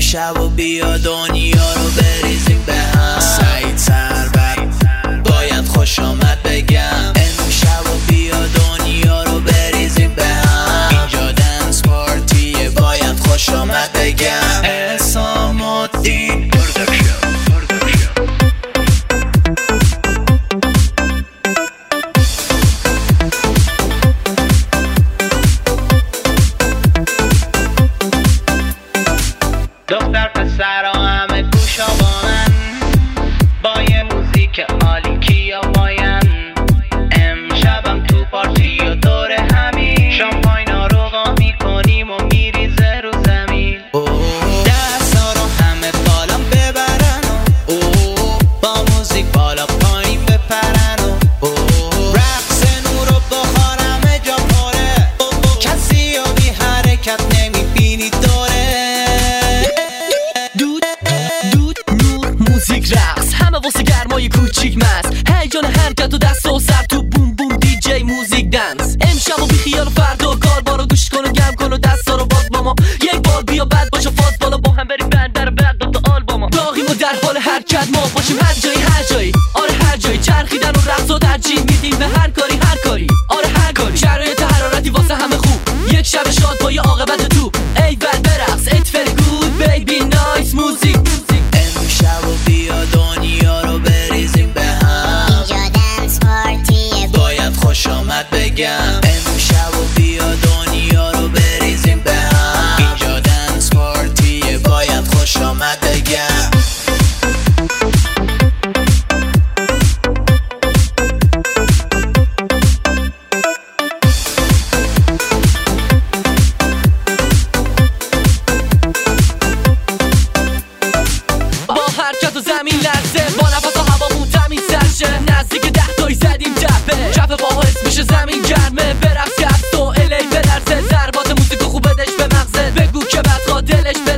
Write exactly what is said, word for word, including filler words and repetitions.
امشب و بیا دنیا رو بریزیم به هم. سعید سرور باید خوش آمد بگم. امشب و بیا دنیا رو بریزیم به هم. اینجا دنس پارتیه باید خوش آمد بگم. حسام الدین دختر پسر و همه گوش آوانن با یه موزیک عالی کیا باین. امشبم تو پارتی و دور همین شامپاینا رو وا میکنیم و میریزه رو زمین. دستا رو همه بالا ببرن و با موزیک بالا پایین بپرن و رقص نور و بخار همه جا پره. کسی رو بی حرکت نمیبینی دوره. موزیک رقص همه واسه گرمای کوچیک مست. هیجان حرکت و دست و سر تو بوم بوم دی جی موزیک دنس. امشب و بی خیال و فردا کار بارو گوش کن و گم کن و دستا رو باز با ما. یک بار بیا بعد باشه فاز بالا با هم بریم بندر بغداد تا آلباما. داغیم و در حال حرکت ما باشیم هر جایی هر جایی. آره هر جایی چرخیدن و رقص و ترجیح میدیم به هر کاری هر کاری. آره هر کاری شرایط حرارتی واسه همه خوب. یک شب شاد با یه عاقبت تو. ای ول برقص it feel good baby nice موزیک. امشب و بیا دنیا رو بریزیم به هم. اینجا دنس پارتیه باید خوش آمد بگم. امشب و بیا دنیا رو بریزیم به هم. اینجا دنس پارتیه باید خوش آمد بگم. حرکت و زمین لرزه با نفس و هوامون تمیز سرشه. نزدیک ده تایی زدیم جبه جبه باها حس میشه زمین گرمه. برقص که از تو الی بلرزه. ضربات موزیک خوب بدش به مغزه. بگو که بدخواه دلش بره.